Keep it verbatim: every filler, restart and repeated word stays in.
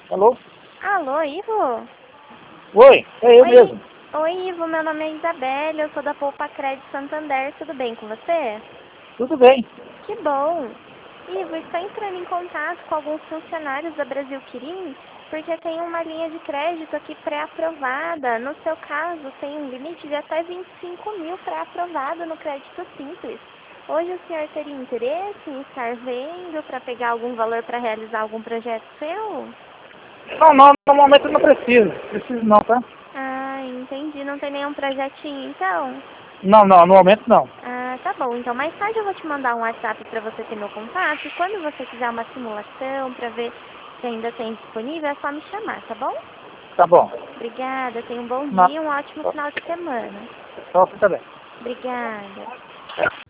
Alô? Alô, Ivo? Oi, é eu Oi, mesmo. Oi, Ivo, meu nome é Isabelle, eu sou da Poupa Crédito Santander, tudo bem com você? Tudo bem. Que bom! Ivo, estou entrando em contato com alguns funcionários da Brasil Quirim, porque tem uma linha de crédito aqui pré-aprovada. No seu caso, tem um limite de até vinte e cinco mil pré-aprovado no crédito simples. Hoje o senhor teria interesse em estar vendo para pegar algum valor para realizar algum projeto seu? Não, não, no momento eu não preciso. Preciso não, tá? Ah, entendi. Não tem nenhum projetinho, então? Não, não, no momento não. Ah, tá bom. Então, mais tarde eu vou te mandar um WhatsApp para você ter meu contato. E quando você quiser uma simulação para ver se ainda tem disponível, é só me chamar, tá bom? Tá bom. Obrigada. Tenha um bom Não. dia e um ótimo final de semana. Só você também. Obrigada.